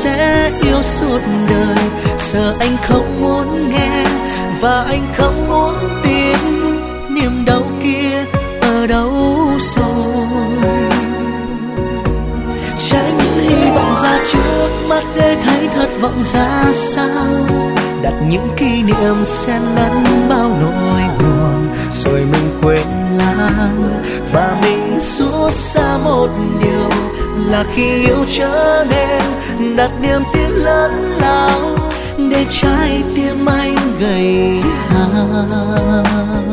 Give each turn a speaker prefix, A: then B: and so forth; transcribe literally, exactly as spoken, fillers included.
A: sẽ yêu suốt đời. Giờ anh không muốn nghe và anh không muốn tin, niềm đau kia ở đâu rồi. Trái những hy vọng ra trước mắt để thấy thất vọng ra sao, đặt những kỷ niệm xen lẫn bao nỗi buồn, rồi mình quên lãng và mình rút ra một điều là khi yêu trở nên đặt niềm tin lớn lao để trái tim anh gầy hao.